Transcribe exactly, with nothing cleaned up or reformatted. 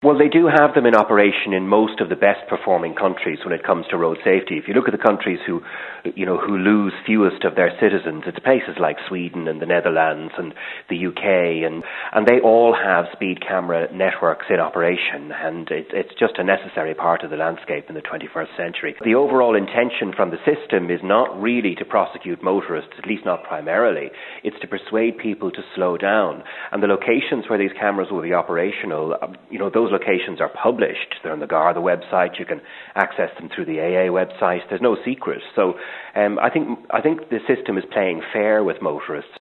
Well, they do have them in operation in most of the best performing countries when it comes to road safety. If you look at the countries who, you know, who lose fewest of their citizens, it's places like Sweden and the Netherlands and the U K, and, and they all have speed camera networks in operation, and it, it's just a necessary part of the landscape in the twenty-first century. The overall intention from the system is not really to prosecute motorists, at least not primarily. It's to persuade people to slow down. And the locations where these cameras will be operational, you know, those locations are published. They're on the Garda website. You can access them through the A A website. There's no secret. So um, I think I think the system is playing fair with motorists.